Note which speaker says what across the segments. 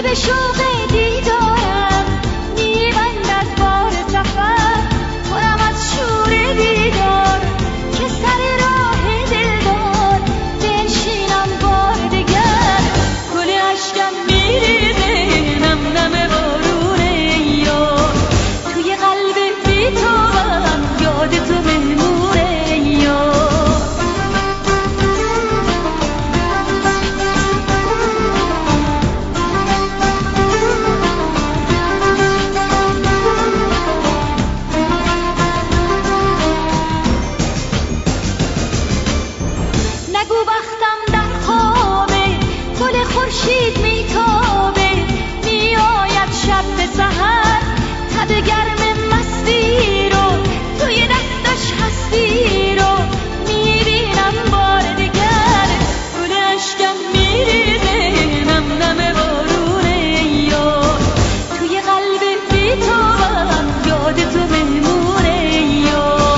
Speaker 1: به شوق دیدارم میبند از بار سفر، پرم از شور دیدار که سر راه دلدار بنشینم بار دگر. گل اشکم میریزه نم نم بارون یار، توی قلب بی توام یاد تو مهمونه یار. نگو وقتم در خوابه، گل خورشید میتابه، میآید شب به سحر، تب گرم مستی رو توی دستش هستی رو میبینم بار دگر. گل اشکم میریزه نم نم بارون یار، توی قلب بی توام یاد تو مهمونه یار.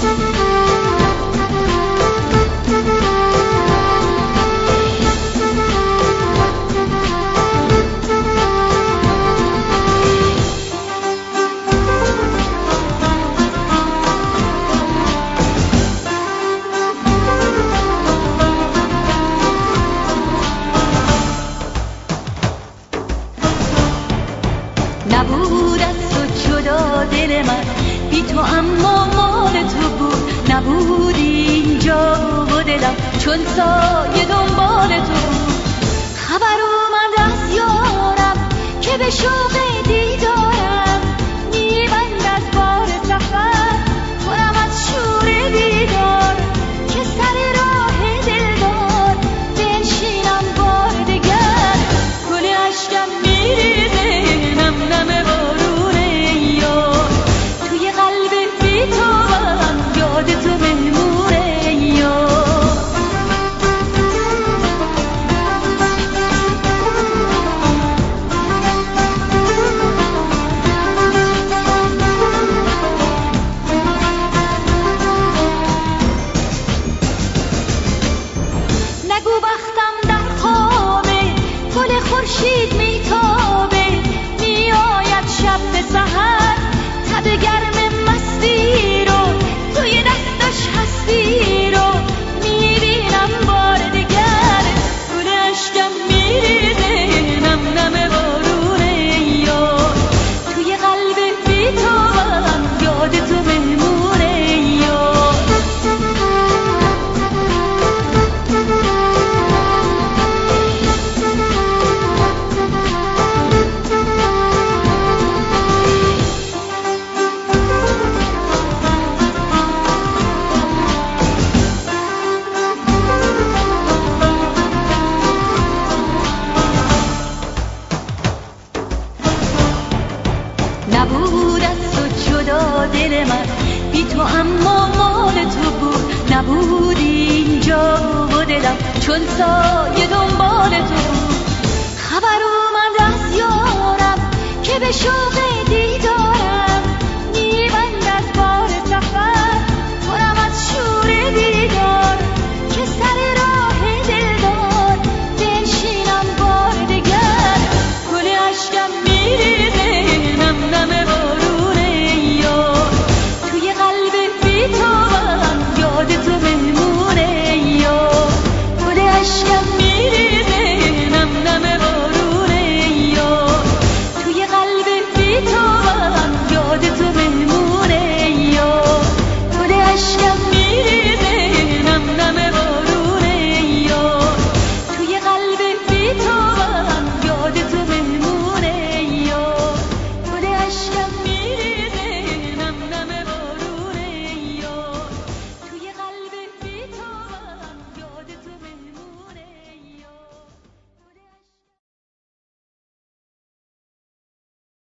Speaker 1: نبود از تو جدا دل من، بی تو اما مال تو بود. نبود اینجا و دلم چون سایه دنبال تو بود. خبر اومد از یارم که به شوق دیدارم میبند از بار سفر، پرم از شور دیدار که سر راه دلدار بنشینم بار دگر. گل اشکم میریزه نم نم بارون یار، توی قلب بی توام یاد تو مهمونه یار. نگو وقتم در خوابه، گل خورشید میتابه، میآید شب به سحر، تب گرم مستی رو توی دستش هستی رو میبینم بار دگر. گل اشکم میریزه نم نم بارون یار، توی قلب بی توام یاد تو مهمونه یار. نبود از تو جدا دل من، بی تو اما مال تو بود. نبود اینجا و دلم چون سایه دنبال تو بود. خبر اومد از یارم که به شوق